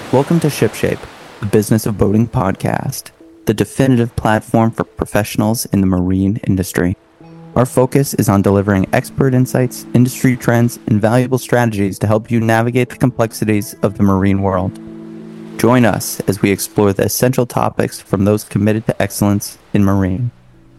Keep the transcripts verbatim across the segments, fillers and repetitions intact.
Welcome to ShipShape, the Business of Boating podcast, the definitive platform for professionals in the marine industry. Our focus is on delivering expert insights, industry trends, and valuable strategies to help you navigate the complexities of the marine world. Join us as we explore the essential topics from those committed to excellence in marine.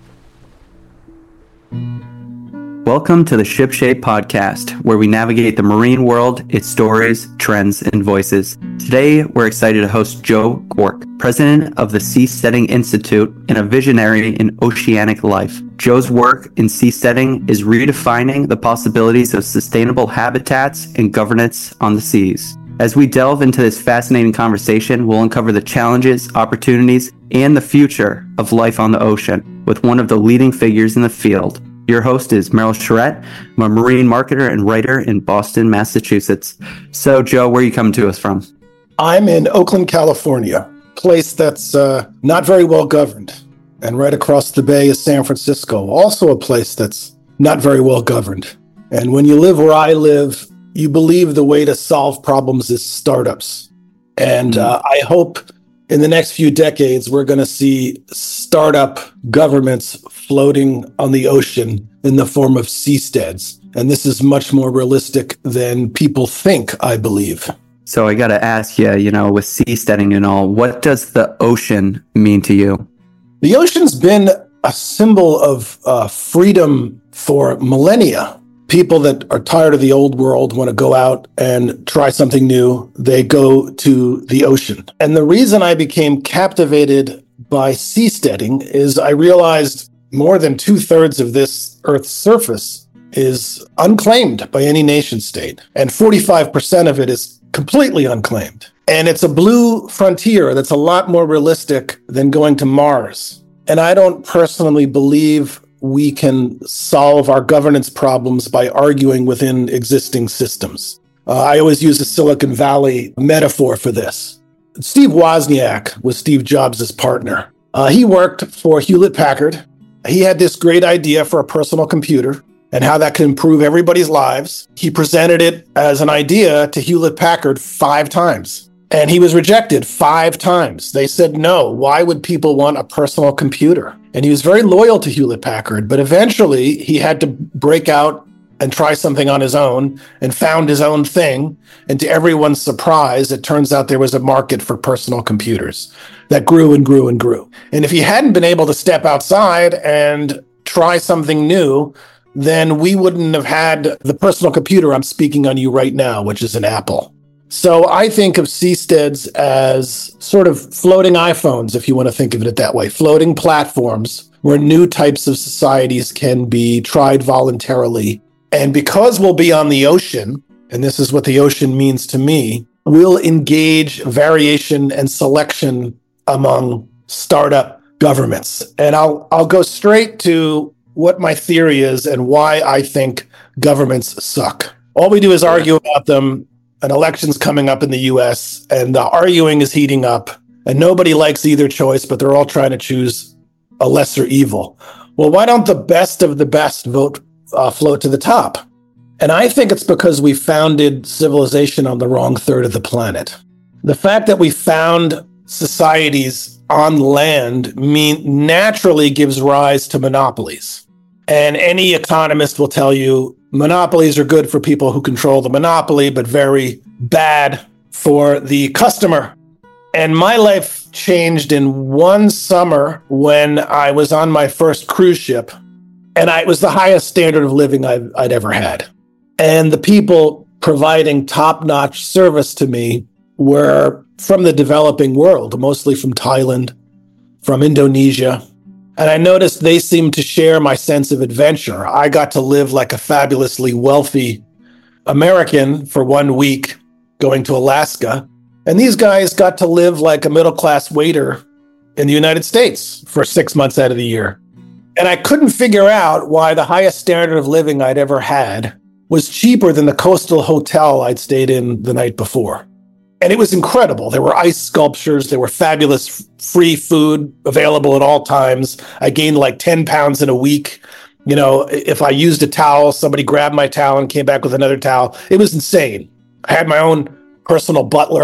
Welcome to the ShipShape podcast, where we navigate the marine world, its stories, trends, and voices. Today, we're excited to host Joe Quirk, president of the Seasteading Institute and a visionary in oceanic life. Joe's work in seasteading is redefining the possibilities of sustainable habitats and governance on the seas. As we delve into this fascinating conversation, we'll uncover the challenges, opportunities, and the future of life on the ocean with one of the leading figures in the field. Your host is Meryl Charette. I'm a marine marketer and writer in Boston, Massachusetts. So, Joe, where are you coming to us from? I'm in Oakland, California, a place that's uh, not very well governed. And right across the bay is San Francisco, also a place that's not very well governed. And when you live where I live, you believe the way to solve problems is startups. And uh, I hope in the next few decades, we're going to see startup governments floating on the ocean in the form of seasteads. And this is much more realistic than people think, I believe. So I got to ask you, you know, with seasteading and all, what does the ocean mean to you? The ocean's been a symbol of uh, freedom for millennia. People that are tired of the old world want to go out and try something new. They go to the ocean. And the reason I became captivated by seasteading is I realized more than two thirds of this Earth's surface is unclaimed by any nation state. And forty-five percent of it is completely unclaimed. And it's a blue frontier that's a lot more realistic than going to Mars. And I don't personally believe we can solve our governance problems by arguing within existing systems. Uh, I always use the Silicon Valley metaphor for this. Steve Wozniak was Steve Jobs' partner. Uh, he worked for Hewlett-Packard. He had this great idea for a personal computer and how that could improve everybody's lives. He presented it as an idea to Hewlett-Packard five times. And he was rejected five times. They said, no, why would people want a personal computer? And he was very loyal to Hewlett-Packard, but eventually he had to break out and try something on his own and found his own thing. And to everyone's surprise, it turns out there was a market for personal computers that grew and grew and grew. And if he hadn't been able to step outside and try something new, then we wouldn't have had the personal computer I'm speaking on you right now, which is an Apple. So I think of seasteads as sort of floating iPhones, if you want to think of it that way, floating platforms where new types of societies can be tried voluntarily. And because we'll be on the ocean, and this is what the ocean means to me, we'll engage variation and selection among startup governments. And I'll I'll go straight to what my theory is and why I think governments suck. All we do is argue about them. An election's coming up in the U S, and the arguing is heating up, and nobody likes either choice, but they're all trying to choose a lesser evil. Well, why don't the best of the best vote uh, float to the top? And I think it's because we founded civilization on the wrong third of the planet. The fact that we found societies on land mean naturally gives rise to monopolies. And any economist will tell you monopolies are good for people who control the monopoly, but very bad for the customer. And my life changed in one summer when I was on my first cruise ship, and I, it was the highest standard of living I've, I'd ever had. And the people providing top-notch service to me were from the developing world, mostly from Thailand, from Indonesia. And I noticed they seemed to share my sense of adventure. I got to live like a fabulously wealthy American for one week going to Alaska. And these guys got to live like a middle-class waiter in the United States for six months out of the year. And I couldn't figure out why the highest standard of living I'd ever had was cheaper than the coastal hotel I'd stayed in the night before. And it was incredible. There were ice sculptures. There were fabulous free food available at all times. I gained like ten pounds in a week. You know, if I used a towel, somebody grabbed my towel and came back with another towel. It was insane. I had my own personal butler.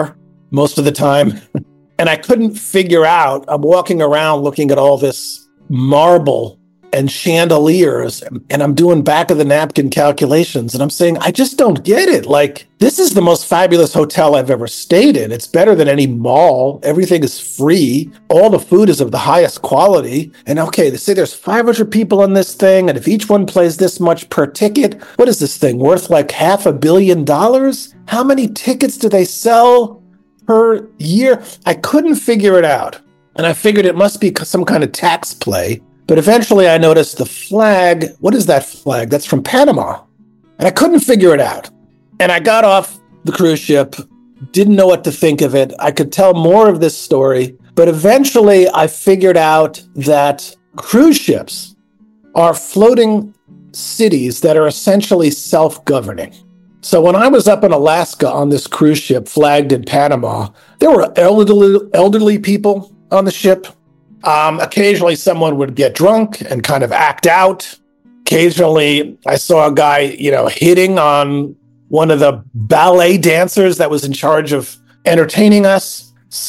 most of the time. And I couldn't figure out, I'm walking around looking at all this marble and chandeliers, and I'm doing back of the napkin calculations, and I'm saying, I just don't get it. Like, this is the most fabulous hotel I've ever stayed in. It's better than any mall. Everything is free. All the food is of the highest quality. And okay, they say there's five hundred people on this thing, and if each one plays this much per ticket, what is this thing worth, like half a billion dollars? How many tickets do they sell per year? I couldn't figure it out. And I figured it must be some kind of tax play. But eventually I noticed the flag. What is that flag? That's from Panama. And I couldn't figure it out. And I got off the cruise ship, didn't know what to think of it. I could tell more of this story. But eventually I figured out that cruise ships are floating cities that are essentially self-governing. So when I was up in Alaska on this cruise ship flagged in Panama, there were elderly, elderly people on the ship. Um, occasionally someone would get drunk and kind of act out. Occasionally I saw a guy, you know, hitting on one of the ballet dancers that was in charge of entertaining us.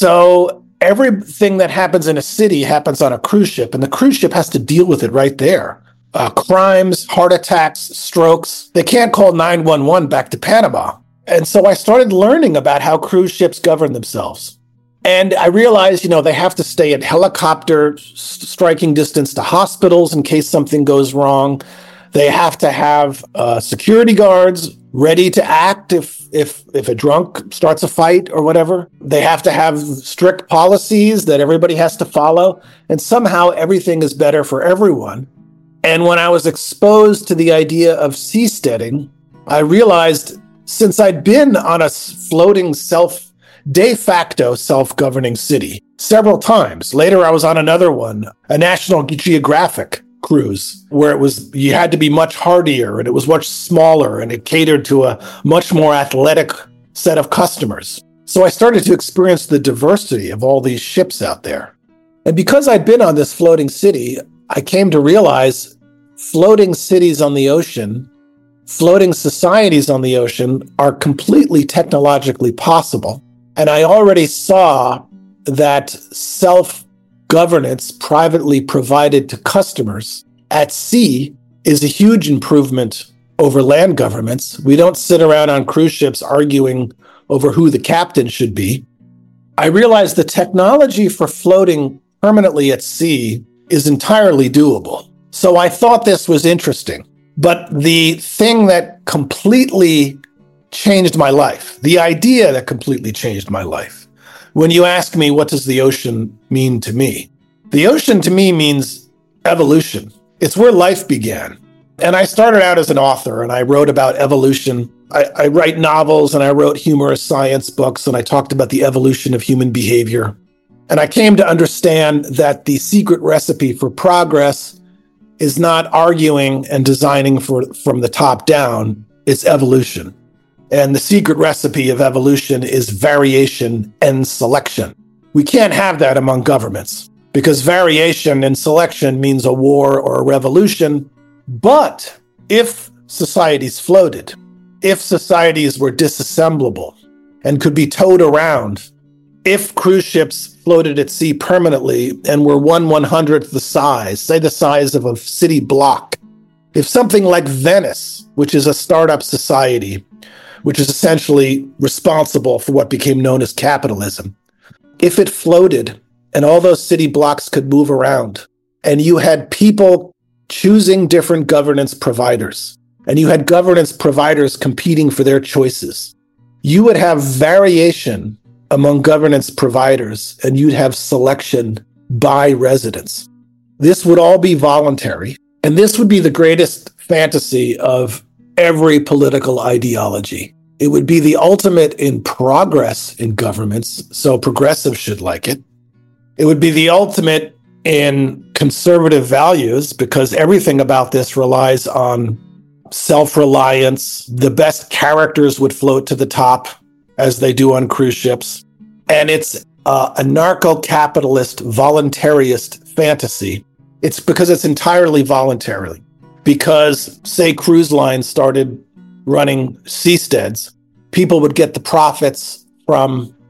So everything that happens in a city happens on a cruise ship, and the cruise ship has to deal with it right there. Uh, crimes, heart attacks, strokes. They can't call nine one one back to Panama. And so I started learning about how cruise ships govern themselves. And I realized, you know, they have to stay at helicopter striking distance to hospitals in case something goes wrong. They have to have uh, security guards ready to act if, if, if a drunk starts a fight or whatever. They have to have strict policies that everybody has to follow. And somehow everything is better for everyone. And when I was exposed to the idea of seasteading, I realized since I'd been on a floating self de facto self-governing city several times. Later, I was on another one, a National Geographic cruise, where it was, you had to be much hardier and it was much smaller and it catered to a much more athletic set of customers. So I started to experience the diversity of all these ships out there. And because I'd been on this floating city, I came to realize floating cities on the ocean, floating societies on the ocean are completely technologically possible. And I already saw that self-governance privately provided to customers at sea is a huge improvement over land governments. We don't sit around on cruise ships arguing over who the captain should be. I realized the technology for floating permanently at sea is entirely doable. So I thought this was interesting. But the thing that completely changed my life, the idea that completely changed my life, when you ask me, what does the ocean mean to me? The ocean to me means evolution. It's where life began. And I started out as an author, and I wrote about evolution. I, I write novels, and I wrote humorous science books, and I talked about the evolution of human behavior. And I came to understand that the secret recipe for progress is not arguing and designing for, from the top down, it's evolution. And the secret recipe of evolution is variation and selection. We can't have that among governments because variation and selection means a war or a revolution. But if societies floated, if societies were disassemblable and could be towed around, if cruise ships floated at sea permanently and were one one hundredth the size, say the size of a city block, if something like Venice, which is a startup society, which is essentially responsible for what became known as capitalism, if it floated and all those city blocks could move around, and you had people choosing different governance providers, and you had governance providers competing for their choices, you would have variation among governance providers, and you'd have selection by residents. This would all be voluntary, and this would be the greatest fantasy of every political ideology. It would be the ultimate in progress in governments, so progressives should like it. It would be the ultimate in conservative values, because everything about this relies on self-reliance. The best characters would float to the top, as they do on cruise ships. And it's uh, a narco-capitalist, voluntarist fantasy. It's because it's entirely voluntary. Because, say, cruise lines started running seasteads, people would get the profits from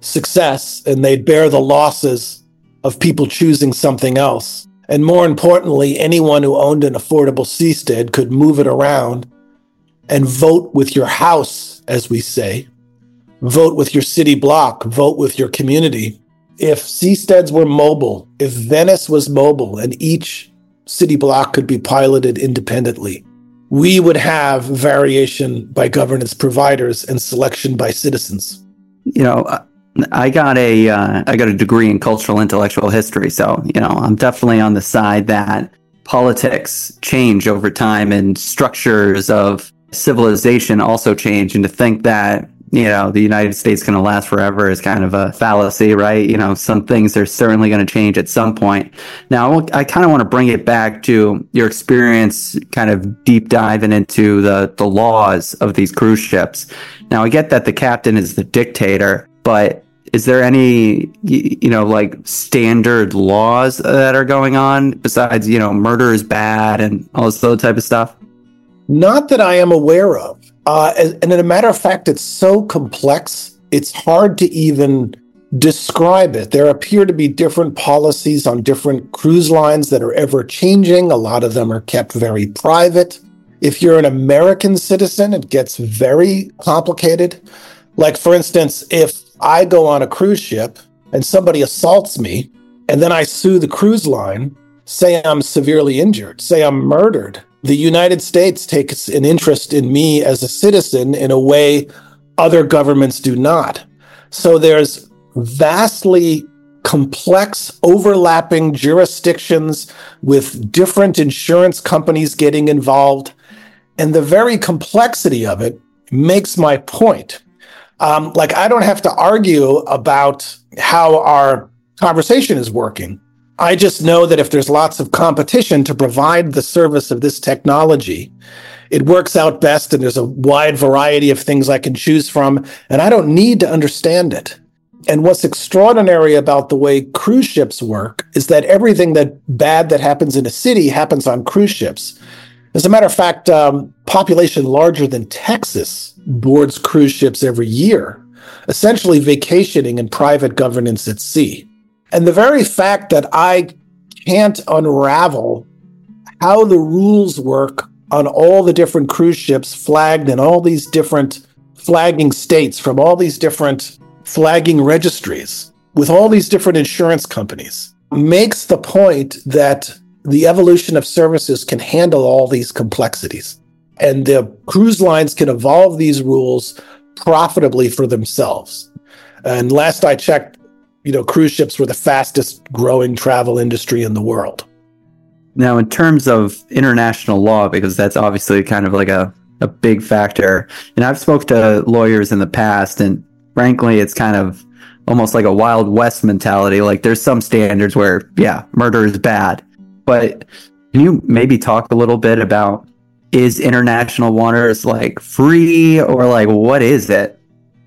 success, and they'd bear the losses of people choosing something else. And more importantly, anyone who owned an affordable seastead could move it around and vote with your house, as we say, vote with your city block, vote with your community. If seasteads were mobile, if Venice was mobile and each city block could be piloted independently, we would have variation by governance providers and selection by citizens. You know, I got a uh, I got a degree in cultural intellectual history, so you know I'm definitely on the side that politics change over time and structures of civilization also change, and to think that you know the United States is going to last forever is kind of a fallacy, right? You know, some things are certainly going to change at some point. Now, I kind of want to bring it back to your experience, kind of deep diving into the the laws of these cruise ships. Now, I get that the captain is the dictator, but is there any, you know, like standard laws that are going on besides, you know, murder is bad and all this other type of stuff? Not that I am aware of. Uh, and, and as a matter of fact, it's so complex, it's hard to even describe it. There appear to be different policies on different cruise lines that are ever changing. A lot of them are kept very private. If you're an American citizen, it gets very complicated. Like, for instance, if I go on a cruise ship and somebody assaults me, and then I sue the cruise line, say I'm severely injured, say I'm murdered, the United States takes an interest in me as a citizen in a way other governments do not. So there's vastly complex overlapping jurisdictions with different insurance companies getting involved. And the very complexity of it makes my point. Um, like, I don't have to argue about how our conversation is working. I just know that if there's lots of competition to provide the service of this technology, it works out best, and there's a wide variety of things I can choose from, and I don't need to understand it. And what's extraordinary about the way cruise ships work is that everything that bad that happens in a city happens on cruise ships. As a matter of fact, um, population larger than Texas boards cruise ships every year, essentially vacationing in private governance at sea. And the very fact that I can't unravel how the rules work on all the different cruise ships flagged in all these different flagging states from all these different flagging registries with all these different insurance companies makes the point that the evolution of services can handle all these complexities. And the cruise lines can evolve these rules profitably for themselves. And last I checked, you know, cruise ships were the fastest growing travel industry in the world. Now, in terms of international law, because that's obviously kind of like a, a big factor, and I've spoke to lawyers in the past, and frankly, it's kind of almost like a Wild West mentality. Like, there's some standards where, yeah, murder is bad. But can you maybe talk a little bit about, is international waters like free, or like what is it?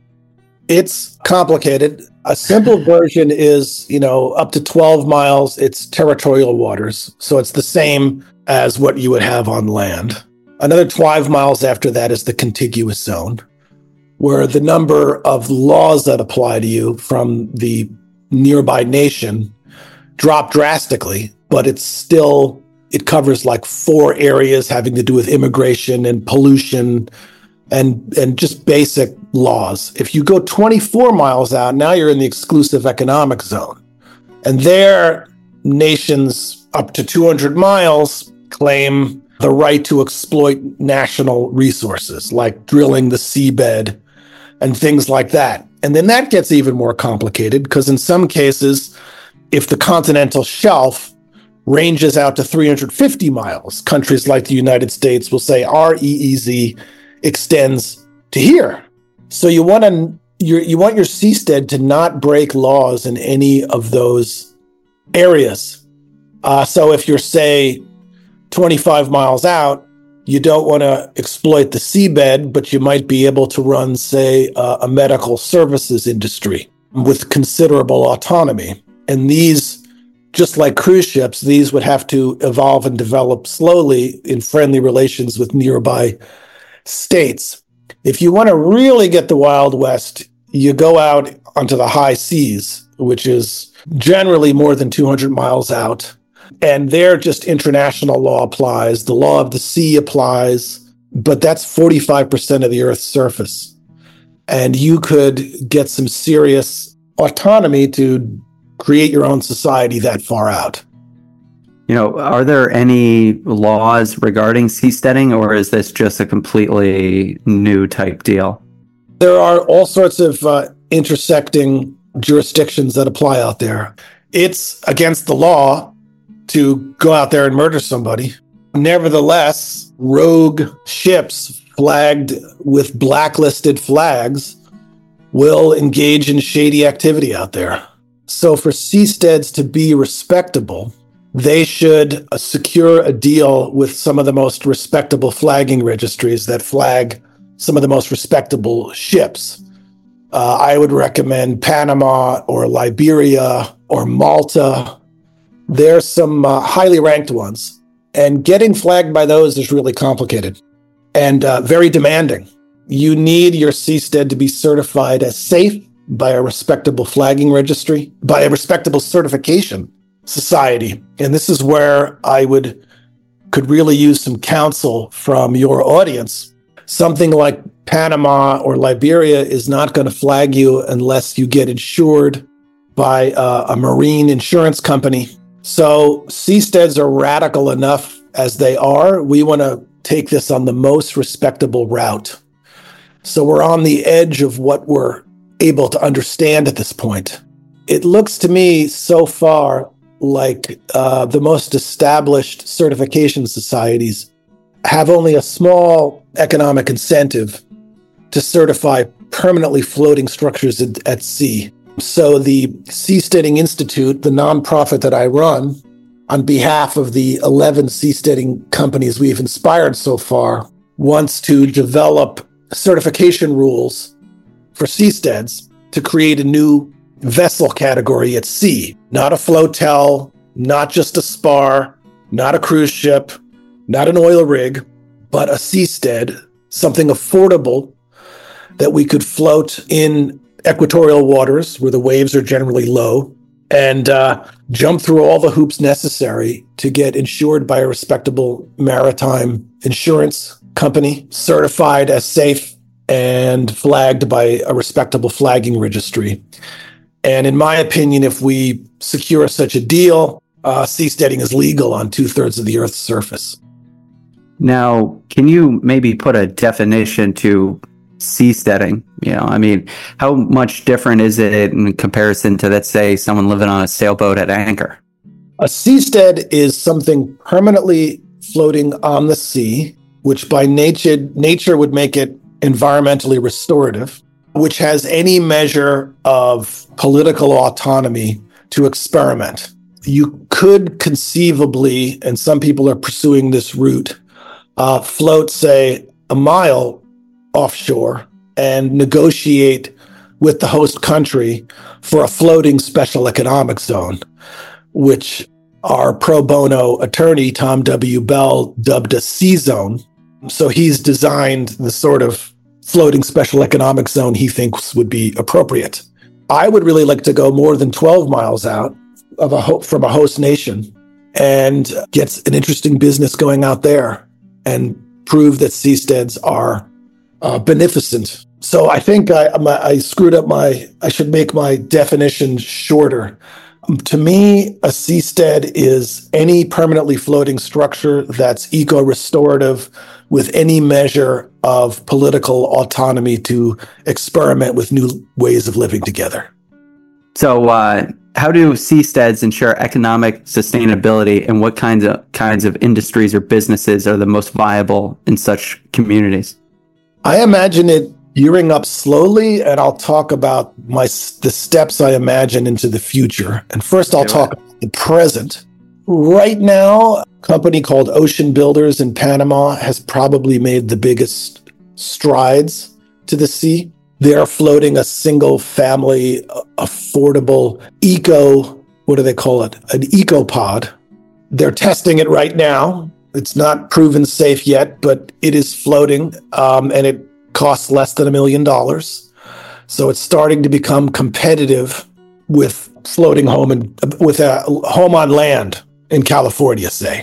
It's complicated. A simple version is, you know, up to twelve miles, it's territorial waters. So it's the same as what you would have on land. Another twelve miles after that is the contiguous zone, where the number of laws that apply to you from the nearby nation drop drastically, but it's still, it covers like four areas having to do with immigration and pollution and and just basic laws. If you go twenty-four miles out, now you're in the exclusive economic zone. And there, nations up to two hundred miles claim the right to exploit national resources, like drilling the seabed and things like that. And then that gets even more complicated, because in some cases, if the continental shelf ranges out to three hundred fifty miles, countries like the United States will say our E E Z extends to here. So you want to you you want your seastead to not break laws in any of those areas. Uh, so if you're, say, twenty-five miles out, you don't want to exploit the seabed, but you might be able to run, say, uh, a medical services industry with considerable autonomy. And these, just like cruise ships, these would have to evolve and develop slowly in friendly relations with nearby states. If you want to really get the Wild West, you go out onto the high seas, which is generally more than two hundred miles out. And there just international law applies. The law of the sea applies, but that's forty-five percent of the Earth's surface. And you could get some serious autonomy to create your own society that far out. You know, are there any laws regarding seasteading, or is this just a completely new type deal? There are all sorts of uh, intersecting jurisdictions that apply out there. It's against the law to go out there and murder somebody. Nevertheless, rogue ships flagged with blacklisted flags will engage in shady activity out there. So for seasteads to be respectable, they should uh, secure a deal with some of the most respectable flagging registries that flag some of the most respectable ships. Uh, I would recommend Panama or Liberia or Malta. There's some uh, highly ranked ones. And getting flagged by those is really complicated and uh, very demanding. You need your seastead to be certified as safe by a respectable flagging registry, by a respectable certification society. And this is where I would could really use some counsel from your audience. Something like Panama or Liberia is not going to flag you unless you get insured by uh, a marine insurance company. So seasteads are radical enough as they are. We want to take this on the most respectable route. So we're on the edge of what we're able to understand at this point. It looks to me so far like uh, the most established certification societies have only a small economic incentive to certify permanently floating structures at, at sea. So the Seasteading Institute, the nonprofit that I run, on behalf of the eleven seasteading companies we've inspired so far, wants to develop certification rules for seasteads to create a new vessel category at sea. Not a flotel, not just a spar, not a cruise ship, not an oil rig, but a seastead, something affordable that we could float in equatorial waters where the waves are generally low and uh, jump through all the hoops necessary to get insured by a respectable maritime insurance company, certified as safe and flagged by a respectable flagging registry. And in my opinion, if we secure such a deal, uh, seasteading is legal on two-thirds of the Earth's surface. Now, can you maybe put a definition to seasteading? You know, I mean, how much different is it in comparison to, let's say, someone living on a sailboat at anchor? A seastead is something permanently floating on the sea, which by nature, nature would make it environmentally restorative, which has any measure of political autonomy to experiment. You could conceivably, and some people are pursuing this route, uh, float, say, a mile offshore and negotiate with the host country for a floating special economic zone, which our pro bono attorney, Tom W. Bell, dubbed a sea zone. So he's designed the sort of floating special economic zone he thinks would be appropriate. I would really like to go more than twelve miles out of a ho- from a host nation and get an interesting business going out there and prove that seasteads are uh, beneficent. So I think I, I screwed up my, I should make my definition shorter. To me, a seastead is any permanently floating structure that's eco-restorative with any measure of political autonomy to experiment with new ways of living together. So uh, how do seasteads ensure economic sustainability, and what kinds of kinds of industries or businesses are the most viable in such communities? I imagine it gearing up slowly, and I'll talk about my the steps I imagine into the future. And first, I'll talk about the present. Right now, a company called Ocean Builders in Panama has probably made the biggest strides to the sea. They're floating a single-family, affordable eco, what do they call it? An eco-pod. They're testing it right now. It's not proven safe yet, but it is floating, um, and it costs less than a million dollars. So it's starting to become competitive with floating home and with a home on land in California, say.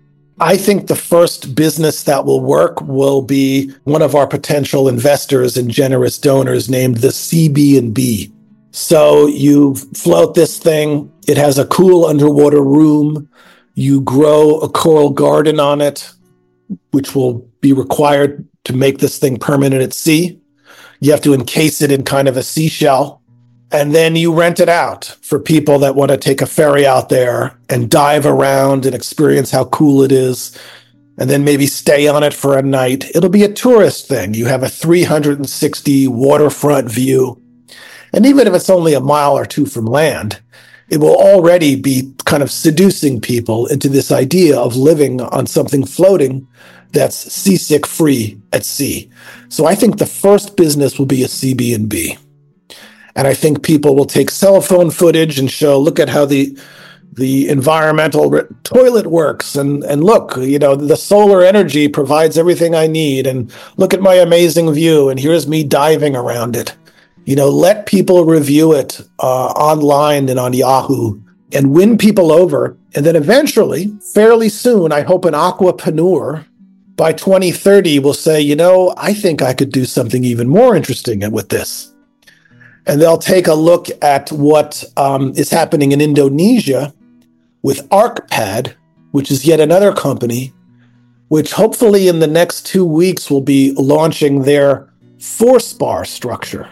I think the first business that will work will be one of our potential investors and generous donors named the C B and B. So you float this thing, it has a cool underwater room, you grow a coral garden on it, which will be required to make this thing permanent at sea. You have to encase it in kind of a seashell, and then you rent it out for people that want to take a ferry out there and dive around and experience how cool it is, and then maybe stay on it for a night. It'll be a tourist thing. You have a three hundred sixty waterfront view. And even if it's only a mile or two from land, it will already be kind of seducing people into this idea of living on something floating that's seasick free at sea. So I think the first business will be a C B and B. And I think people will take cell phone footage and show, look at how the the environmental re- toilet works. And, and look, you know, the solar energy provides everything I need. And look at my amazing view. And here's me diving around it. You know, let people review it uh, online and on Yahoo and win people over. And then eventually, fairly soon, I hope an aquapreneur by twenty thirty will say, you know, I think I could do something even more interesting with this. And they'll take a look at what um, is happening in Indonesia with ArcPad, which is yet another company, which hopefully in the next two weeks will be launching their force bar structure.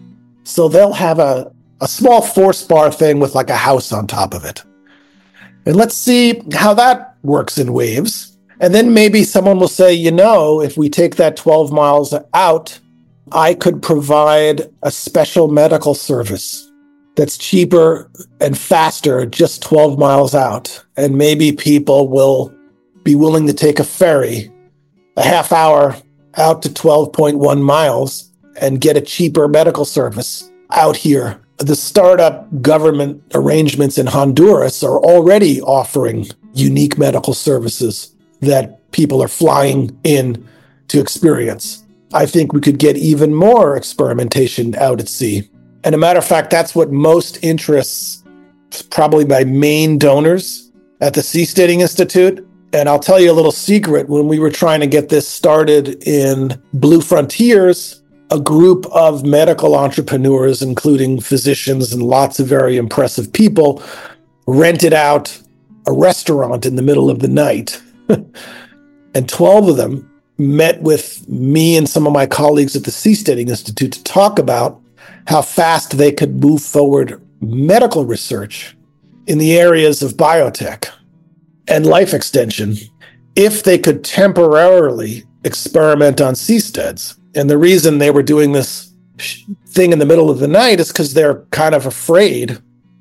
So they'll have a, a small force bar thing with like a house on top of it. And let's see how that works in waves. And then maybe someone will say, you know, if we take that twelve miles out, I could provide a special medical service that's cheaper and faster just twelve miles out. And maybe people will be willing to take a ferry a half hour out to twelve point one miles and get a cheaper medical service out here. The startup government arrangements in Honduras are already offering unique medical services that people are flying in to experience. I think we could get even more experimentation out at sea. And a matter of fact, that's what most interests probably my main donors at the Seasteading Institute. And I'll tell you a little secret. When we were trying to get this started in Blue Frontiers, a group of medical entrepreneurs, including physicians and lots of very impressive people, rented out a restaurant in the middle of the night. And twelve of them met with me and some of my colleagues at the Seasteading Institute to talk about how fast they could move forward medical research in the areas of biotech and life extension if they could temporarily experiment on seasteads. And the reason they were doing this thing in the middle of the night is because they're kind of afraid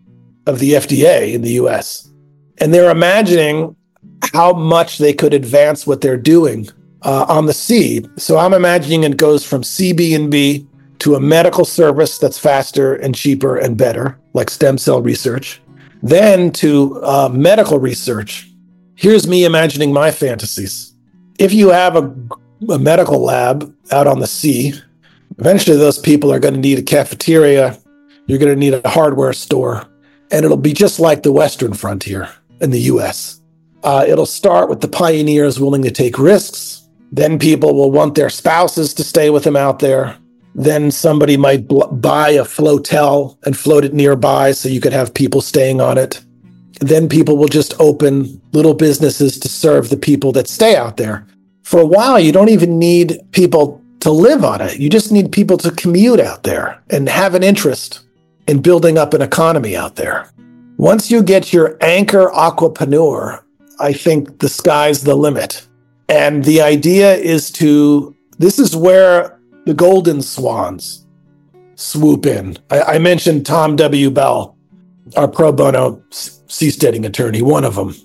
of the F D A in the U S. And they're imagining how much they could advance what they're doing uh, on the sea. So I'm imagining it goes from C B and B to a medical service that's faster and cheaper and better, like stem cell research, then to uh, medical research. Here's me imagining my fantasies. If you have a, a medical lab out on the sea, eventually those people are going to need a cafeteria, you're going to need a hardware store, and it'll be just like the Western frontier in the U S. Uh, it'll start with the pioneers willing to take risks. Then people will want their spouses to stay with them out there. Then somebody might bl- buy a flotel and float it nearby so you could have people staying on it. Then people will just open little businesses to serve the people that stay out there. For a while, you don't even need people to live on it. You just need people to commute out there and have an interest in building up an economy out there. Once you get your anchor aquapreneur, I think the sky's the limit. And the idea is to, this is where the golden swans swoop in. I, I mentioned Tom W. Bell, our pro bono seasteading attorney, one of them.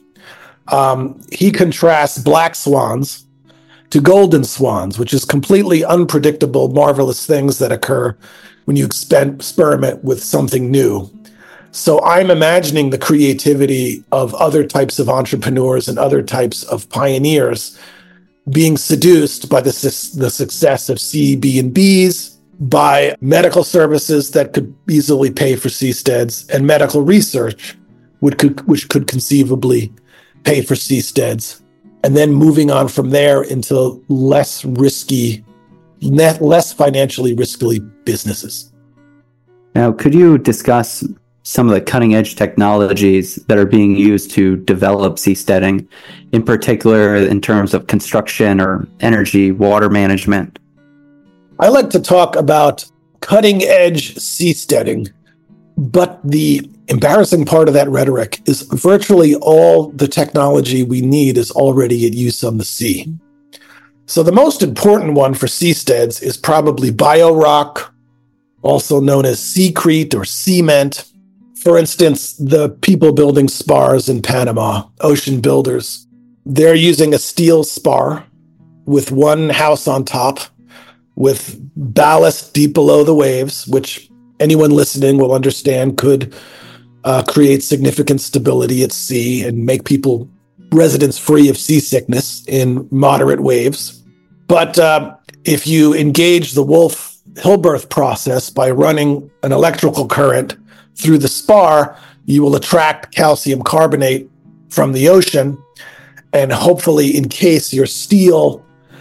Um, he contrasts black swans to golden swans, which is completely unpredictable, marvelous things that occur when you expen- experiment with something new. So I'm imagining the creativity of other types of entrepreneurs and other types of pioneers being seduced by the, the success of C B and Bs by medical services that could easily pay for seasteads, and medical research would could, which could conceivably pay for seasteads, and then moving on from there into less risky, net, less financially risky businesses. Now, could you discuss some of the cutting-edge technologies that are being used to develop seasteading, in particular in terms of construction or energy, water management? I like to talk about cutting-edge seasteading, but the embarrassing part of that rhetoric is virtually all the technology we need is already at use on the sea. So the most important one for seasteads is probably biorock, also known as seacrete or cement. For instance, the people building spars in Panama, Ocean Builders, they're using a steel spar with one house on top, with ballast deep below the waves, which anyone listening will understand could uh, create significant stability at sea and make people, residents, free of seasickness in moderate waves. But uh, if you engage the Wolff-Hilberth process by running an electrical current through the spar, you will attract calcium carbonate from the ocean and hopefully encase your steel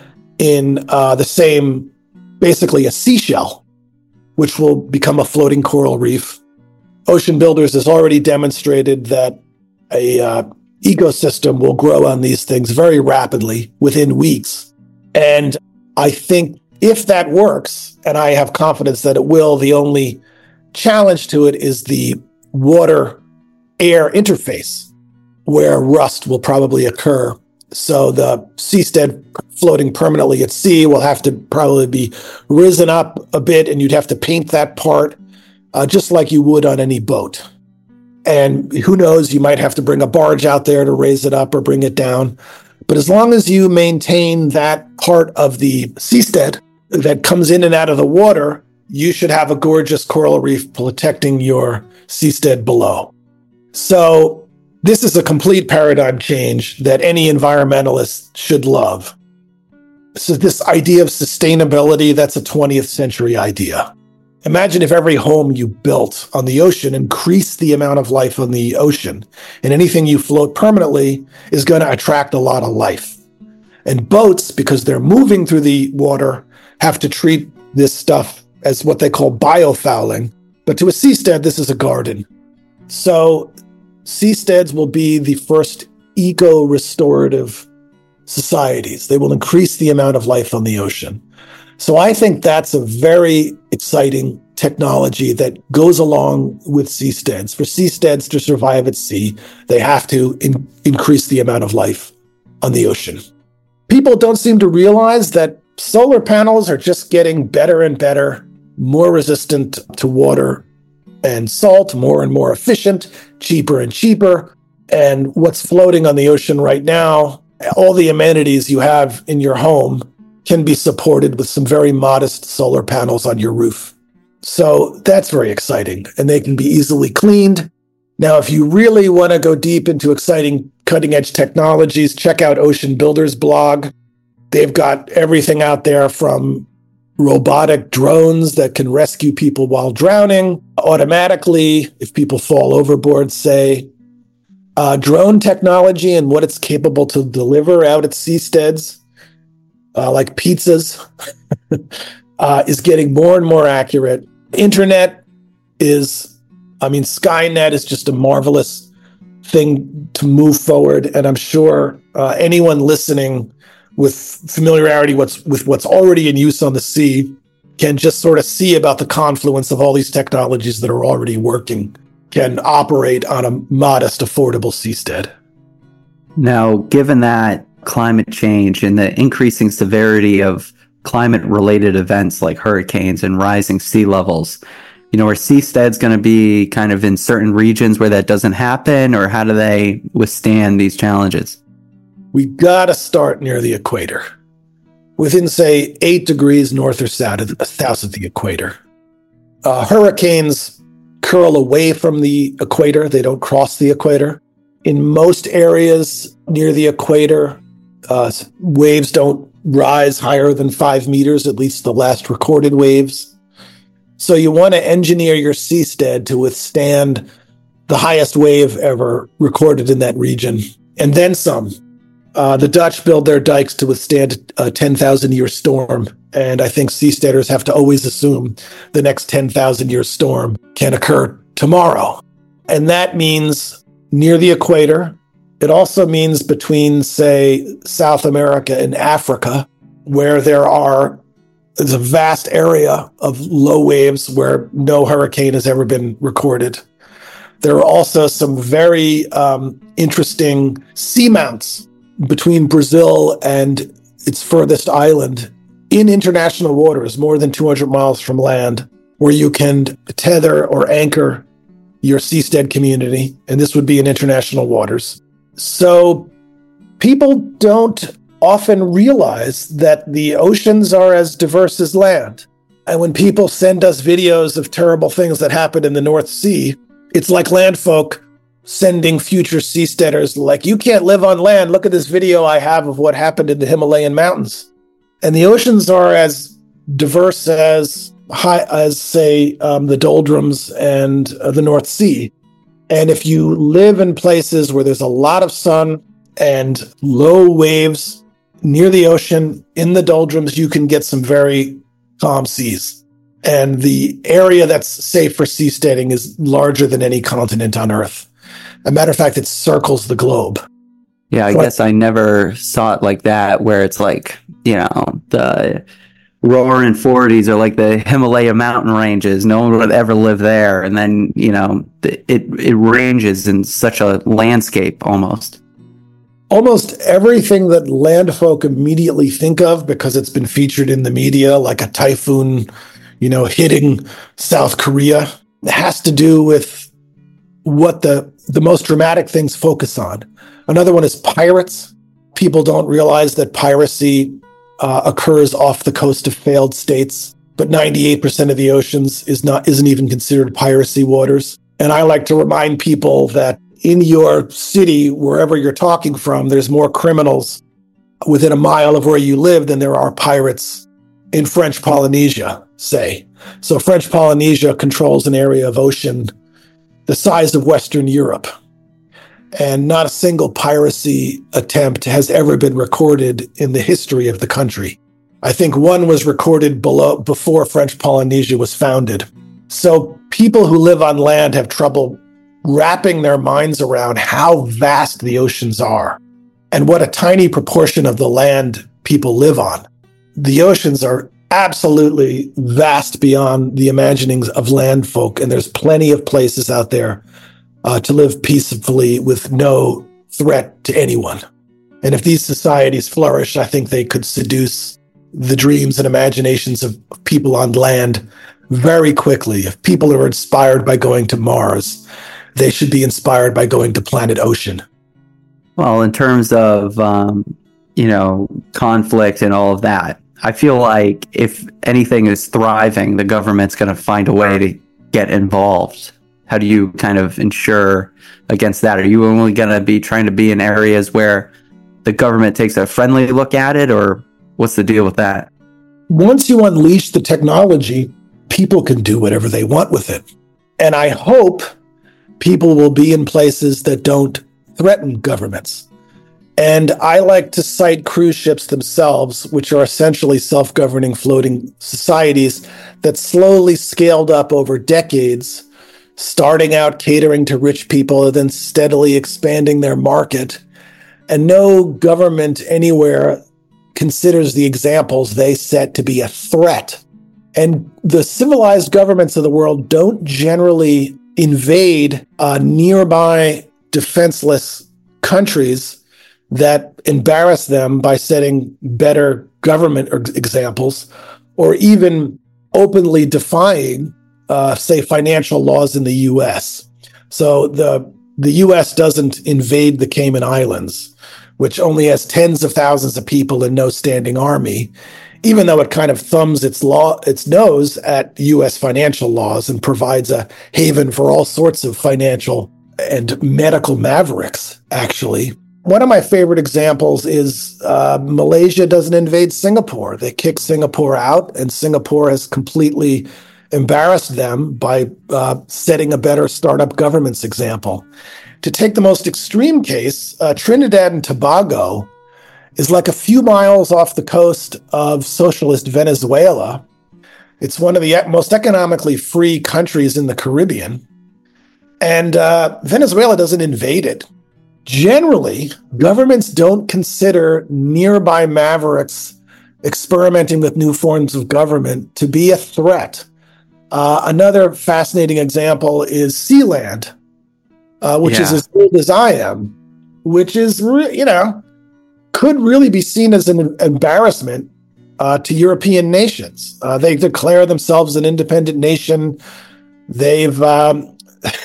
in uh, the same, basically a seashell, which will become a floating coral reef. Ocean Builders has already demonstrated that a uh, ecosystem will grow on these things very rapidly within weeks. And I think if that works, and I have confidence that it will, the only challenge to it is the water-air interface, where rust will probably occur. So the seastead floating permanently at sea will have to probably be risen up a bit, and you'd have to paint that part uh, just like you would on any boat. And who knows, you might have to bring a barge out there to raise it up or bring it down. But as long as you maintain that part of the seastead that comes in and out of the water, you should have a gorgeous coral reef protecting your seastead below. So this is a complete paradigm change that any environmentalist should love. So this idea of sustainability, that's a twentieth century idea. Imagine if every home you built on the ocean increased the amount of life on the ocean, and anything you float permanently is going to attract a lot of life. And boats, because they're moving through the water, have to treat this stuff as what they call biofouling. But to a seastead, this is a garden. So seasteads will be the first eco-restorative societies. They will increase the amount of life on the ocean. So I think that's a very exciting technology that goes along with seasteads. For seasteads to survive at sea, they have to in- increase the amount of life on the ocean. People don't seem to realize that solar panels are just getting better and better, more resistant to water and salt, more and more efficient, cheaper and cheaper. And what's floating on the ocean right now, all the amenities you have in your home can be supported with some very modest solar panels on your roof. So that's very exciting, and they can be easily cleaned. Now, if you really want to go deep into exciting cutting-edge technologies, check out Ocean Builders blog. They've got everything out there from robotic drones that can rescue people while drowning automatically if people fall overboard, say, uh, drone technology and what it's capable to deliver out at seasteads, uh, like pizzas, uh, is getting more and more accurate. Internet is, I mean, Skynet is just a marvelous thing to move forward. And I'm sure uh, anyone listening with familiarity what's, with what's already in use on the sea can just sort of see about the confluence of all these technologies that are already working, can operate on a modest, affordable seastead. Now, given that climate change and the increasing severity of climate-related events like hurricanes and rising sea levels, you know, are seasteads going to be kind of in certain regions where that doesn't happen, or how do they withstand these challenges? We got to start near the equator, within, say, eight degrees north or south of the, south of the equator. Uh, hurricanes curl away from the equator. They don't cross the equator. In most areas near the equator, uh, waves don't rise higher than five meters, at least the last recorded waves. So you want to engineer your seastead to withstand the highest wave ever recorded in that region, and then some. Uh, the Dutch build their dikes to withstand a ten thousand year storm, and I think seasteaders have to always assume the next ten thousand year storm can occur tomorrow. And that means near the equator. It also means between, say, South America and Africa, where there are there's a vast area of low waves where no hurricane has ever been recorded. There are also some very um, interesting seamounts between Brazil and its furthest island in international waters, more than two hundred miles from land, where you can tether or anchor your seastead community, and this would be in international waters. So people don't often realize that the oceans are as diverse as land. And when people send us videos of terrible things that happen in the North Sea, it's like land folk sending future seasteaders, like, you can't live on land. Look at this video I have of what happened in the Himalayan mountains. And the oceans are as diverse as, high, as say, um, the doldrums and uh, the North Sea. And if you live in places where there's a lot of sun and low waves near the ocean, in the doldrums, you can get some very calm seas. And the area that's safe for seasteading is larger than any continent on Earth. As a matter of fact, it circles the globe. Yeah, I so guess I, I never saw it like that, where it's like, you know, the roaring forties are like the Himalaya mountain ranges. No one would ever live there. And then, you know, it it ranges in such a landscape almost. Almost everything that land folk immediately think of, because it's been featured in the media, like a typhoon, you know, hitting South Korea, has to do with what the, the most dramatic things focus on. Another one is pirates. People don't realize that piracy uh, occurs off the coast of failed states, but ninety-eight percent of the oceans is not, isn't even considered piracy waters. And I like to remind people that in your city, wherever you're talking from, there's more criminals within a mile of where you live than there are pirates in French Polynesia, say. So French Polynesia controls an area of ocean the size of Western Europe. And not a single piracy attempt has ever been recorded in the history of the country. I think one was recorded below, before French Polynesia was founded. So people who live on land have trouble wrapping their minds around how vast the oceans are and what a tiny proportion of the land people live on. The oceans are absolutely vast beyond the imaginings of land folk, and there's plenty of places out there uh, to live peacefully with no threat to anyone. And if these societies flourish, I think they could seduce the dreams and imaginations of people on land very quickly. If people are inspired by going to Mars, they should be inspired by going to planet Ocean. Well, in terms of, um, you know, conflict and all of that, I feel like if anything is thriving, the government's going to find a way to get involved. How do you kind of ensure against that? Are you only going to be trying to be in areas where the government takes a friendly look at it, or what's the deal with that? Once you unleash the technology, people can do whatever they want with it. And I hope people will be in places that don't threaten governments. And I like to cite cruise ships themselves, which are essentially self-governing floating societies that slowly scaled up over decades, starting out catering to rich people and then steadily expanding their market. And no government anywhere considers the examples they set to be a threat. And the civilized governments of the world don't generally invade uh, nearby defenseless countries that embarrass them by setting better government examples, or even openly defying, uh, say, financial laws in the U S. So the the U S doesn't invade the Cayman Islands, which only has tens of thousands of people and no standing army, even though it kind of thumbs its law its nose at U S financial laws and provides a haven for all sorts of financial and medical mavericks, actually. One of my favorite examples is uh, Malaysia doesn't invade Singapore. They kick Singapore out, and Singapore has completely embarrassed them by uh, setting a better startup governance example. To take the most extreme case, uh, Trinidad and Tobago is like a few miles off the coast of socialist Venezuela. It's one of the most economically free countries in the Caribbean. And uh, Venezuela doesn't invade it. Generally, governments don't consider nearby mavericks experimenting with new forms of government to be a threat. Uh, another fascinating example is Sealand, uh, which yeah. is as old as I am, which is, re- you know, could really be seen as an embarrassment uh, to European nations. Uh, they declare themselves an independent nation. They've, um,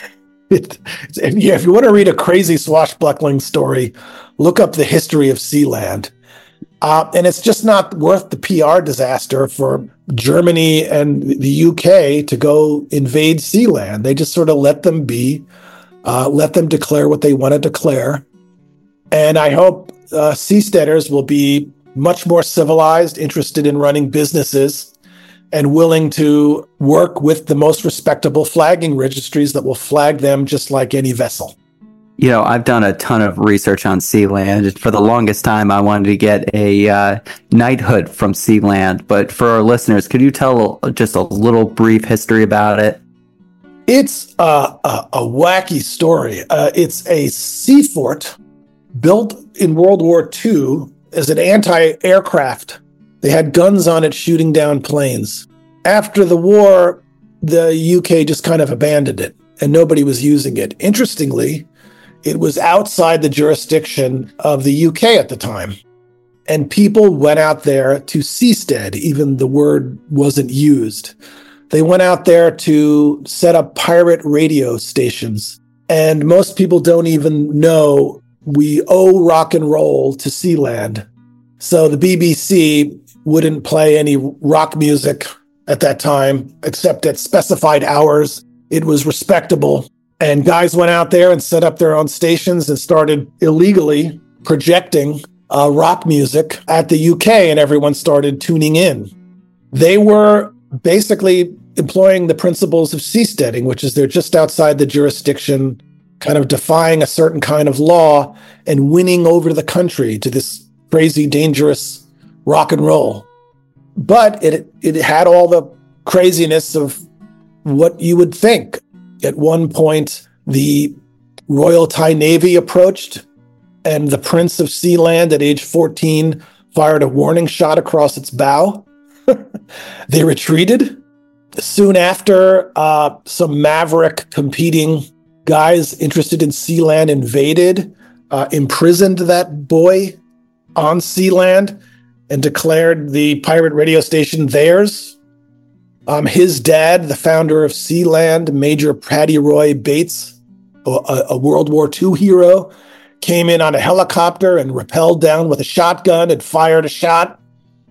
it, if you want to read a crazy swashbuckling story, look up the history of Sealand. Uh, and it's just not worth the P R disaster for Germany and the U K to go invade Sealand. They just sort of let them be, uh, let them declare what they want to declare. And I hope uh, seasteaders will be much more civilized, interested in running businesses, and willing to work with the most respectable flagging registries that will flag them just like any vessel. You know, I've done a ton of research on Sealand. For the longest time, I wanted to get a uh, knighthood from Sealand. But for our listeners, could you tell just a little brief history about it? It's uh, a, a wacky story. Uh, it's a sea fort built in World War Two as an anti-aircraft. They had guns on it shooting down planes. After the war, the U K just kind of abandoned it, and nobody was using it. Interestingly, it was outside the jurisdiction of the U K at the time. And people went out there to seastead, even the word wasn't used. They went out there to set up pirate radio stations. And most people don't even know we owe rock and roll to Sealand. So the B B C wouldn't play any rock music at that time, except at specified hours. It was respectable. And guys went out there and set up their own stations and started illegally projecting uh, rock music at the U K, and everyone started tuning in. They were basically employing the principles of seasteading, which is they're just outside the jurisdiction, kind of defying a certain kind of law and winning over the country to this crazy, dangerous rock and roll. But it it had all the craziness of what you would think. At one point, the Royal Thai Navy approached, and the Prince of Sealand at age fourteen fired a warning shot across its bow. They retreated. Soon after, uh, some maverick competing guys interested in Sealand invaded, uh, imprisoned that boy on Sealand, and declared the pirate radio station theirs. Um, his dad, the founder of Sealand, Major Paddy Roy Bates, a, a World War Two hero, came in on a helicopter and rappelled down with a shotgun and fired a shot,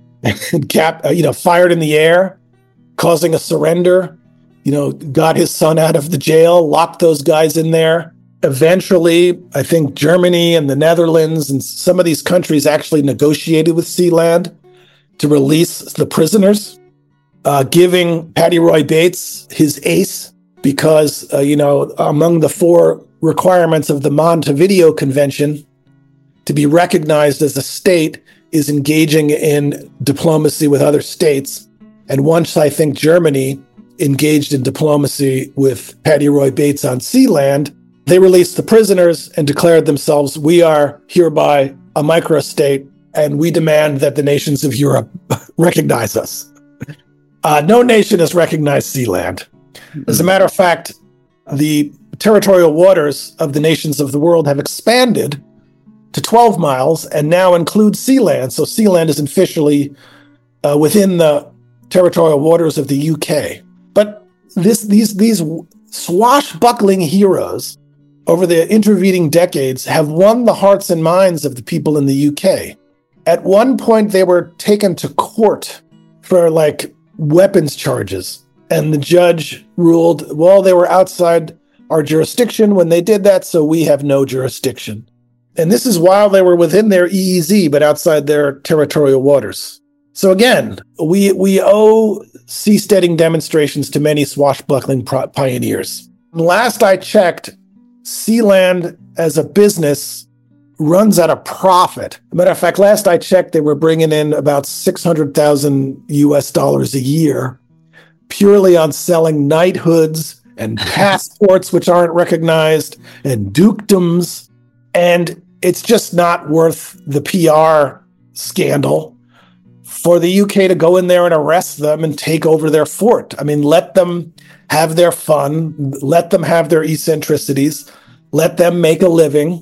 and cap, uh, you know, fired in the air, causing a surrender. You know, got his son out of the jail, locked those guys in there. Eventually, I think Germany and the Netherlands and some of these countries actually negotiated with Sealand to release the prisoners. Uh, giving Paddy Roy Bates his ace because, uh, you know, among the four requirements of the Montevideo Convention to be recognized as a state is engaging in diplomacy with other states. And once I think Germany engaged in diplomacy with Paddy Roy Bates on Sealand, they released the prisoners and declared themselves, we are hereby a microstate, and we demand that the nations of Europe recognize us. Uh, no nation has recognized Sealand. As a matter of fact, the territorial waters of the nations of the world have expanded to twelve miles and now include Sealand. So Sealand is officially uh, within the territorial waters of the U K. But this, these, these swashbuckling heroes over the intervening decades have won the hearts and minds of the people in the U K. At one point, they were taken to court for like weapons charges. And the judge ruled, well, they were outside our jurisdiction when they did that, so we have no jurisdiction. And this is while they were within their E E Z, but outside their territorial waters. So again, we we owe seasteading demonstrations to many swashbuckling pro- pioneers. Last I checked, Sealand as a business runs at a profit. Matter of fact, last I checked, they were bringing in about six hundred thousand U S dollars a year purely on selling knighthoods and passports, which aren't recognized, and dukedoms. And it's just not worth the P R scandal for the U K to go in there and arrest them and take over their fort. I mean, let them have their fun, let them have their eccentricities, let them make a living.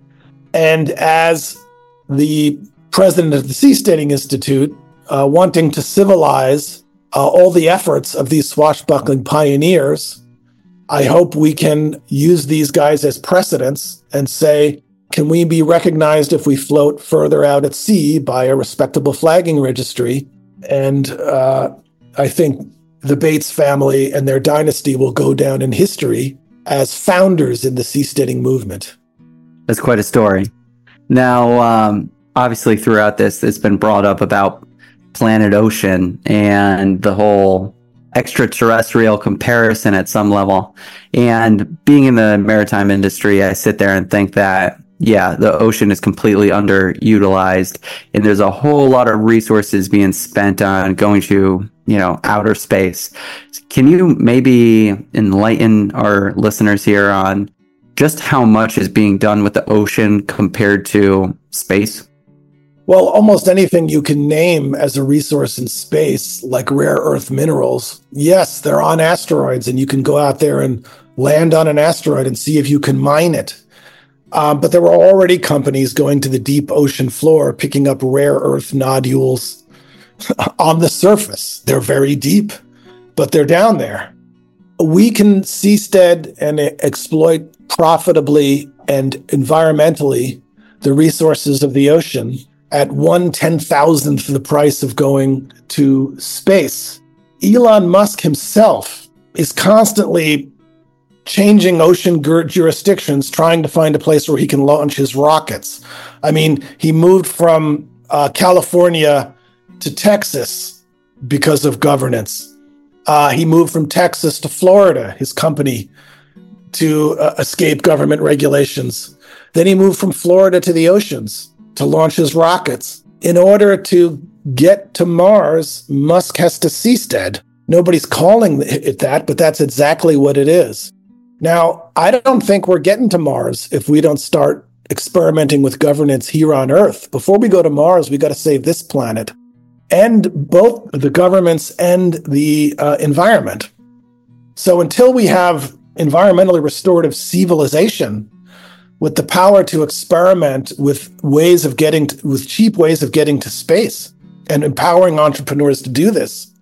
And as the president of the Seasteading Institute, uh, wanting to civilize uh, all the efforts of these swashbuckling pioneers, I hope we can use these guys as precedents and say, can we be recognized if we float further out at sea by a respectable flagging registry? And uh, I think the Bates family and their dynasty will go down in history as founders in the seasteading movement. That's quite a story. Now, um, obviously throughout this, it's been brought up about Planet Ocean and the whole extraterrestrial comparison at some level. And being in the maritime industry, I sit there and think that, yeah, the ocean is completely underutilized, and there's a whole lot of resources being spent on going to, you know, outer space. Can you maybe enlighten our listeners here on just how much is being done with the ocean compared to space? Well, almost anything you can name as a resource in space, like rare earth minerals, yes, they're on asteroids, and you can go out there and land on an asteroid and see if you can mine it. Um, but there were already companies going to the deep ocean floor, picking up rare earth nodules on the surface. They're very deep, but they're down there. We can seastead and exploit profitably and environmentally the resources of the ocean at one ten thousandth the price of going to space. Elon Musk himself is constantly changing ocean jurisdictions, trying to find a place where he can launch his rockets. I mean, he moved from uh, California to Texas because of governance. Uh, he moved from Texas to Florida, his company, to uh, escape government regulations. Then he moved from Florida to the oceans to launch his rockets. In order to get to Mars, Musk has to seastead. Nobody's calling it that, but that's exactly what it is. Now, I don't think we're getting to Mars if we don't start experimenting with governance here on Earth. Before we go to Mars, we got to save this planet and both the governments and the uh, environment. So until we have environmentally restorative civilization with the power to experiment with ways of getting to, with cheap ways of getting to space and empowering entrepreneurs to do this,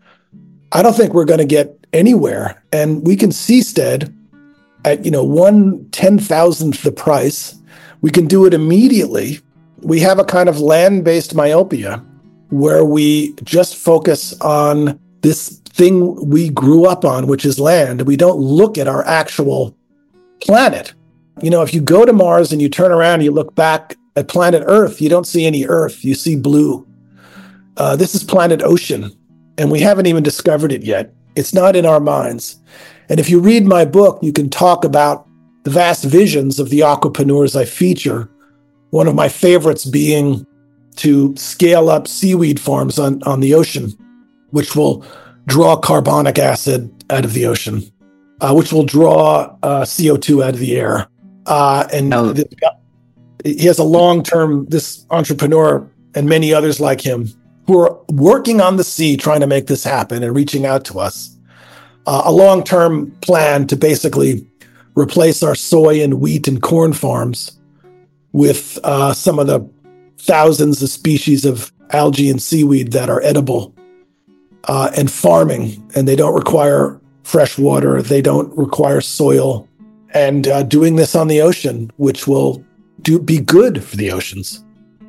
I don't think we're going to get anywhere. And we can seastead at, you know, one ten thousandth the price. We can do it immediately. We have a kind of land-based myopia where we just focus on this thing we grew up on, which is land. We don't look at our actual planet. You know, if you go to Mars and you turn around and you look back at planet Earth, you don't see any Earth, you see blue. Uh, this is planet Ocean, and we haven't even discovered it yet. It's not in our minds. And if you read my book, you can talk about the vast visions of the aquapreneurs I feature. One of my favorites being to scale up seaweed farms on, on the ocean, which will draw carbonic acid out of the ocean, uh, which will draw uh, C O two out of the air. Uh, and oh. th- he has a long-term, this entrepreneur and many others like him who are working on the sea trying to make this happen and reaching out to us. Uh, a long-term plan to basically replace our soy and wheat and corn farms with uh, some of the thousands of species of algae and seaweed that are edible uh, and farming, and they don't require fresh water, they don't require soil, and uh, doing this on the ocean, which will do be good for the oceans.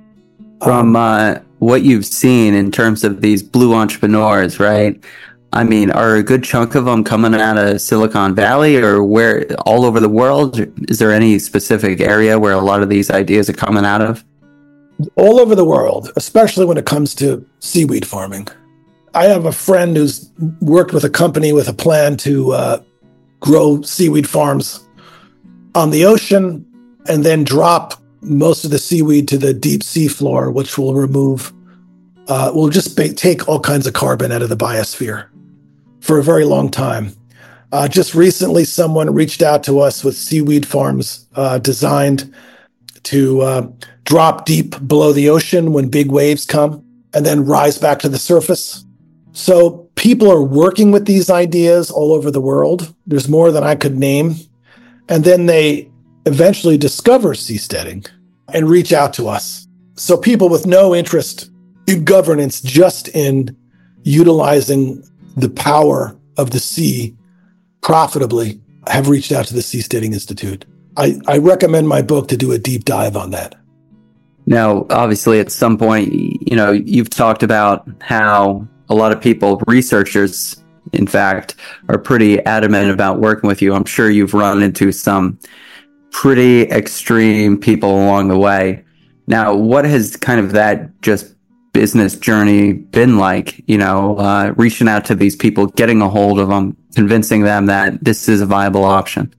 From uh, what you've seen in terms of these blue entrepreneurs, right? I mean, are a good chunk of them coming out of Silicon Valley, or where all over the world? Is there any specific area where a lot of these ideas are coming out of? All over the world, especially when it comes to seaweed farming. I have a friend who's worked with a company with a plan to uh, grow seaweed farms on the ocean and then drop most of the seaweed to the deep sea floor, which will remove, uh, will just ba- take all kinds of carbon out of the biosphere for a very long time. Uh, just recently, someone reached out to us with seaweed farms uh, designed to uh, drop deep below the ocean when big waves come and then rise back to the surface. So people are working with these ideas all over the world. There's more than I could name. And then they eventually discover seasteading and reach out to us. So people with no interest in governance, just in utilizing the power of the sea profitably, have reached out to the Seasteading Institute. I, I recommend my book to do a deep dive on that. Now, obviously, at some point, you know, you've talked about how a lot of people, researchers, in fact, are pretty adamant about working with you. I'm sure you've run into some pretty extreme people along the way. Now, what has kind of that just business journey been like, you know, uh, reaching out to these people, getting a hold of them, convincing them that this is a viable option?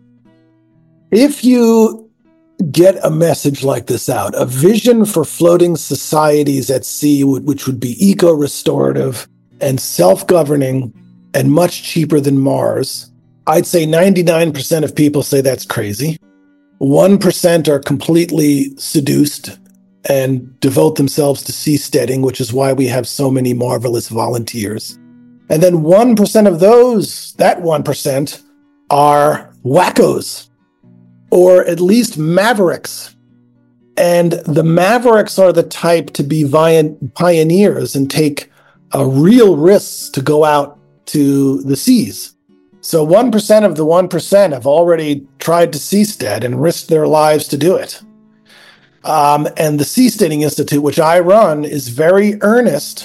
If you get a message like this out, a vision for floating societies at sea, which would be eco-restorative and self-governing and much cheaper than Mars, I'd say ninety-nine percent of people say that's crazy. one percent are completely seduced and devote themselves to seasteading, which is why we have so many marvelous volunteers. And then one percent of those, that one percent, are wackos, or at least mavericks. And the mavericks are the type to be vi- pioneers and take uh, real risks to go out to the seas. So one percent of the one percent have already tried to seastead and risked their lives to do it. Um, and the Seasteading Institute, which I run, is very earnest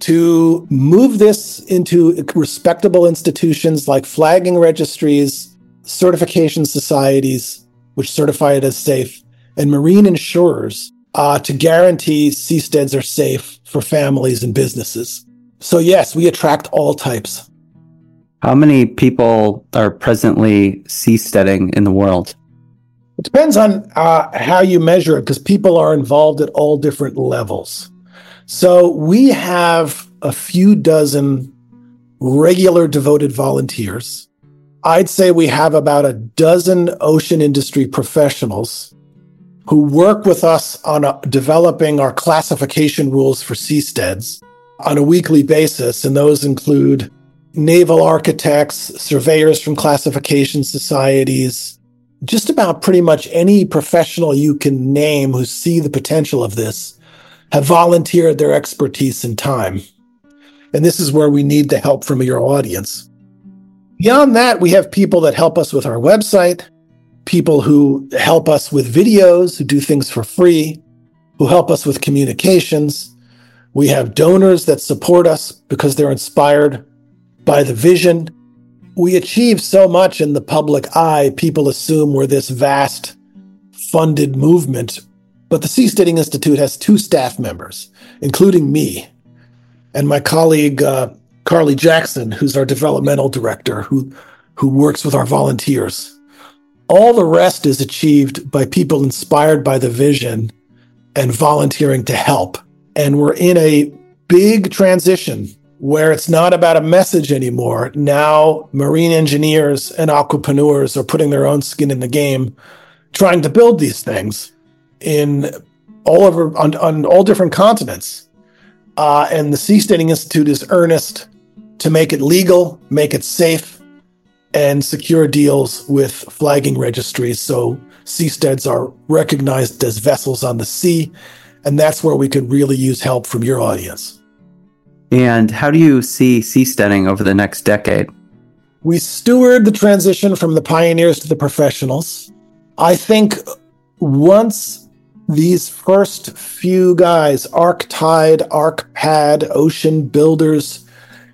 to move this into respectable institutions like flagging registries, certification societies, which certify it as safe, and marine insurers uh, to guarantee seasteads are safe for families and businesses. So yes, we attract all types. How many people are presently seasteading in the world? It depends on uh, how you measure it, because people are involved at all different levels. So we have a few dozen regular devoted volunteers. I'd say we have about a dozen ocean industry professionals who work with us on a, developing our classification rules for seasteads on a weekly basis. And those include naval architects, surveyors from classification societies, just about pretty much any professional you can name who see the potential of this have volunteered their expertise and time. And this is where we need the help from your audience. Beyond that, we have people that help us with our website, people who help us with videos, who do things for free, who help us with communications. We have donors that support us because they're inspired by the vision. We achieve so much in the public eye, people assume we're this vast funded movement. But the Seasteading Institute has two staff members, including me and my colleague, uh, Carly Jackson, who's our developmental director, who, who works with our volunteers. All the rest is achieved by people inspired by the vision and volunteering to help. And we're in a big transition where it's not about a message anymore. Now, marine engineers and aquapreneurs are putting their own skin in the game, trying to build these things in all over on, on all different continents. Uh, and the Seasteading Institute is earnest to make it legal, make it safe, and secure deals with flagging registries so seasteads are recognized as vessels on the sea. And that's where we could really use help from your audience. And how do you see seasteading over the next decade? We steward the transition from the pioneers to the professionals. I think once these first few guys, Arctide, Arcpad, Ocean Builders,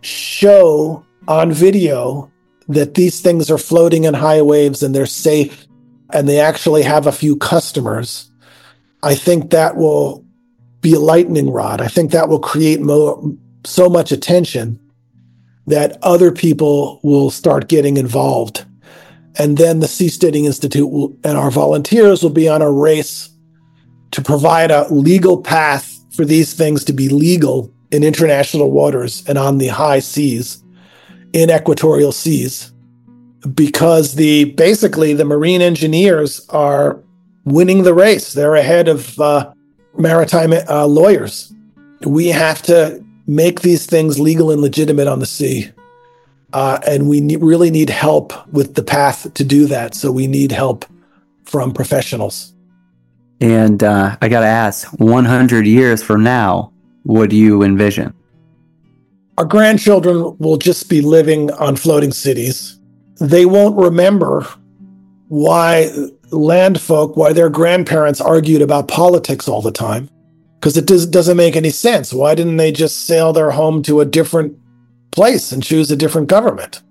show on video that these things are floating in high waves and they're safe and they actually have a few customers, I think that will be a lightning rod. I think that will create more, so much attention that other people will start getting involved. And then the Seasteading Institute will, and our volunteers will be on a race to provide a legal path for these things to be legal in international waters and on the high seas, in equatorial seas, because the basically the marine engineers are winning the race. They're ahead of uh, maritime uh, lawyers. We have to make these things legal and legitimate on the sea. Uh, and we ne- really need help with the path to do that. So we need help from professionals. And uh, I got to ask, one hundred years from now, what do you envision? Our grandchildren will just be living on floating cities. They won't remember why land folk, why their grandparents argued about politics all the time, because it does, doesn't make any sense. Why didn't they just sail their home to a different place and choose a different government?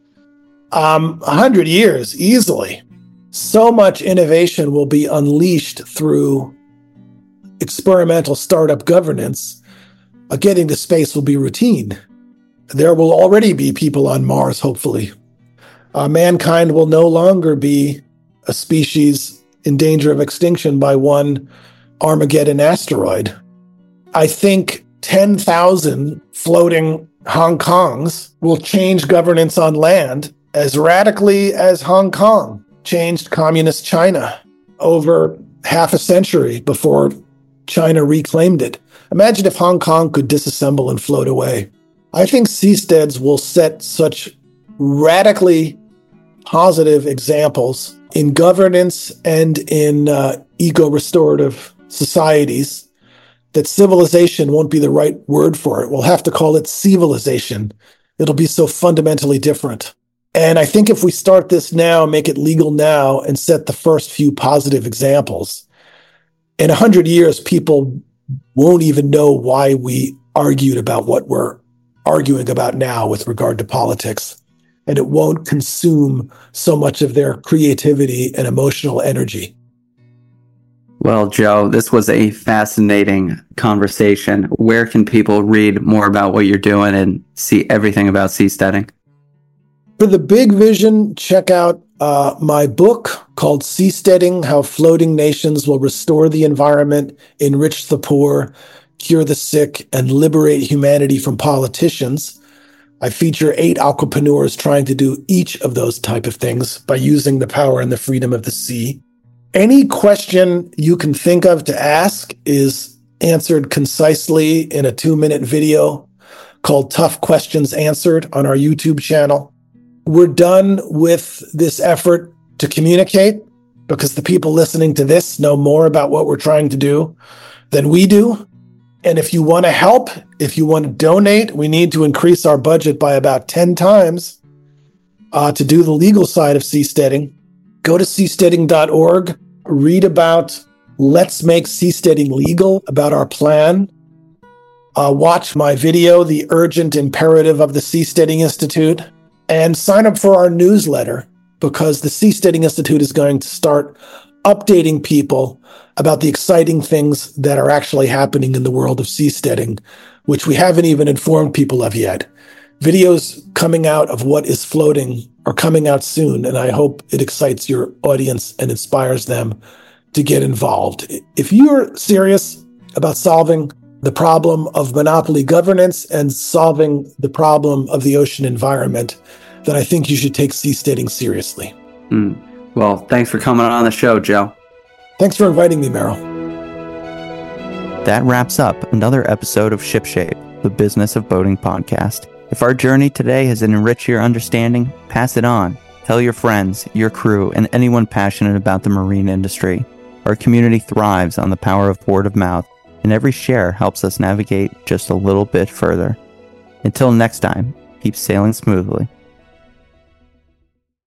Um, a hundred years, easily. So much innovation will be unleashed through experimental startup governance. Uh, getting to space will be routine. There will already be people on Mars, hopefully. Uh, mankind will no longer be a species in danger of extinction by one Armageddon asteroid. I think ten thousand floating Hong Kongs will change governance on land as radically as Hong Kong changed communist China over half a century before China reclaimed it. Imagine if Hong Kong could disassemble and float away. I think seasteads will set such radically positive examples in governance and in uh, eco-restorative societies that civilization won't be the right word for it. We'll have to call it civilization. It'll be so fundamentally different. And I think if we start this now, make it legal now, and set the first few positive examples, in a hundred years, people won't even know why we argued about what we're arguing about now with regard to politics. And it won't consume so much of their creativity and emotional energy. Well, Joe, this was a fascinating conversation. Where can people read more about what you're doing and see everything about seasteading? For the big vision, check out uh, my book called Seasteading: How Floating Nations Will Restore the Environment, Enrich the Poor, Cure the Sick, and Liberate Humanity from Politicians. I feature eight aquapreneurs trying to do each of those type of things by using the power and the freedom of the sea. Any question you can think of to ask is answered concisely in a two-minute video called Tough Questions Answered on our YouTube channel. We're done with this effort to communicate because the people listening to this know more about what we're trying to do than we do. And if you want to help, if you want to donate, we need to increase our budget by about ten times uh, to do the legal side of seasteading. Go to seasteading dot org, read about Let's Make Seasteading Legal, about our plan. Uh, watch my video, The Urgent Imperative of the Seasteading Institute, and sign up for our newsletter, because the Seasteading Institute is going to start updating people about the exciting things that are actually happening in the world of seasteading, which we haven't even informed people of yet. Videos coming out of what is floating are coming out soon, and I hope it excites your audience and inspires them to get involved. If you're serious about solving the problem of monopoly governance and solving the problem of the ocean environment, then I think you should take seasteading seriously. Mm. Well, thanks for coming on the show, Joe. Thanks for inviting me, Merrill. That wraps up another episode of Shipshape, the Business of Boating podcast. If our journey today has enriched your understanding, pass it on. Tell your friends, your crew, and anyone passionate about the marine industry. Our community thrives on the power of word of mouth, and every share helps us navigate just a little bit further. Until next time, keep sailing smoothly.